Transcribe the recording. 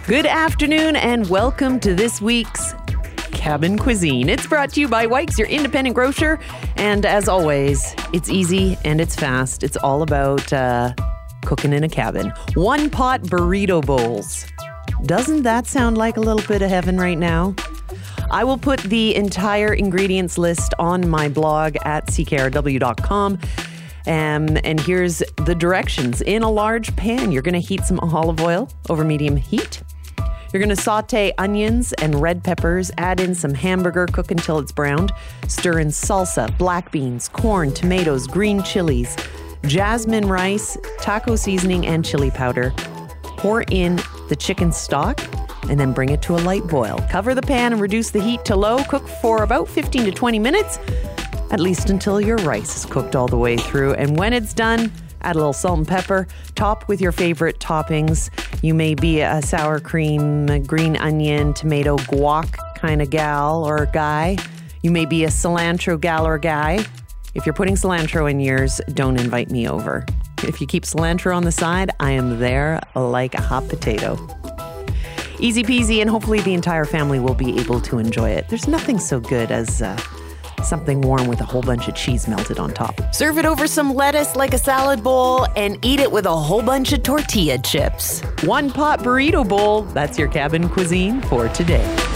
Good afternoon and welcome to this week's Cabin Cuisine. It's brought to you by Wykes, your independent grocer. And as always, it's easy and it's fast. It's all about cooking in a cabin. One pot burrito bowls. Doesn't that sound like a little bit of heaven right now? I will put the entire ingredients list on my blog at ckrw.com. And here's the directions. In a large pan, you're going to heat some olive oil over medium heat. You're going to saute onions and red peppers, add in some hamburger, cook until it's browned. Stir in salsa, black beans, corn, tomatoes, green chilies, jasmine rice, taco seasoning, and chili powder. Pour in the chicken stock and then bring it to a light boil. Cover the pan and reduce the heat to low. Cook for about 15 to 20 minutes, at least until your rice is cooked all the way through. And when it's done, add a little salt and pepper. Top with your favorite toppings. You may be a sour cream, green onion, tomato, guac kind of gal or guy. You may be a cilantro gal or guy. If you're putting cilantro in yours, don't invite me over. If you keep cilantro on the side, I am there like a hot potato. Easy peasy, and hopefully the entire family will be able to enjoy it. There's nothing so good as something warm with a whole bunch of cheese melted on top. Serve it over some lettuce like a salad bowl and eat it with a whole bunch of tortilla chips. One pot burrito bowl. That's your cabin cuisine for today.